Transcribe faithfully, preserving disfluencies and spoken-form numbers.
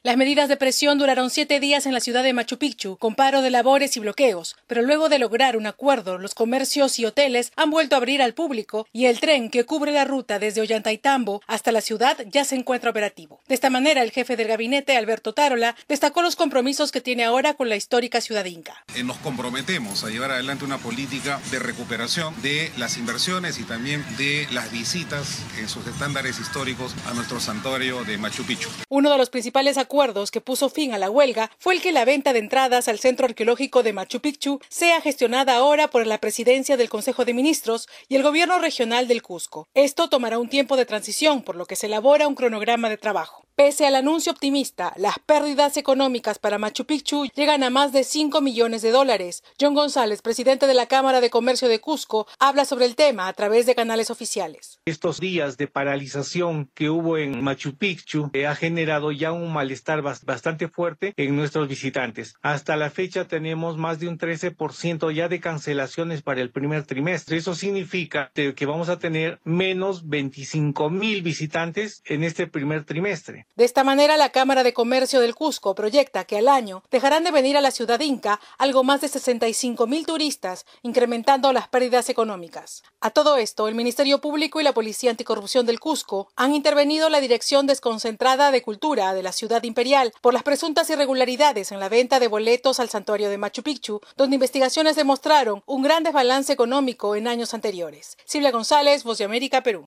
Las medidas de presión duraron siete días en la ciudad de Machu Picchu, con paro de labores y bloqueos, pero luego de lograr un acuerdo, los comercios y hoteles han vuelto a abrir al público y el tren que cubre la ruta desde Ollantaytambo hasta la ciudad ya se encuentra operativo. De esta manera, el jefe del gabinete, Alberto Tarola, destacó los compromisos que tiene ahora con la histórica ciudad inca. Nos comprometemos a llevar adelante una política de recuperación de las inversiones y también de las visitas en sus estándares históricos a nuestro santuario de Machu Picchu. Uno de los principales acuerdos que puso fin a la huelga fue el que la venta de entradas al centro arqueológico de Machu Picchu sea gestionada ahora por la presidencia del Consejo de Ministros y el gobierno regional del Cusco. Esto tomará un tiempo de transición, por lo que se elabora un cronograma de trabajo. Pese al anuncio optimista, las pérdidas económicas para Machu Picchu llegan a más de cinco millones de dólares. John González, presidente de la Cámara de Comercio de Cusco, habla sobre el tema a través de canales oficiales. Estos días de paralización que hubo en Machu Picchu eh, ha generado ya un malestar bastante fuerte en nuestros visitantes. Hasta la fecha tenemos más de un trece por ciento ya de cancelaciones para el primer trimestre. Eso significa que vamos a tener menos veinticinco mil visitantes en este primer trimestre. De esta manera, la Cámara de Comercio del Cusco proyecta que al año dejarán de venir a la ciudad inca algo más de sesenta y cinco mil turistas, incrementando las pérdidas económicas. A todo esto, el Ministerio Público y la Policía Anticorrupción del Cusco han intervenido la Dirección Desconcentrada de Cultura de la ciudad imperial por las presuntas irregularidades en la venta de boletos al santuario de Machu Picchu, donde investigaciones demostraron un gran desbalance económico en años anteriores. Silvia González, Voz de América, Perú.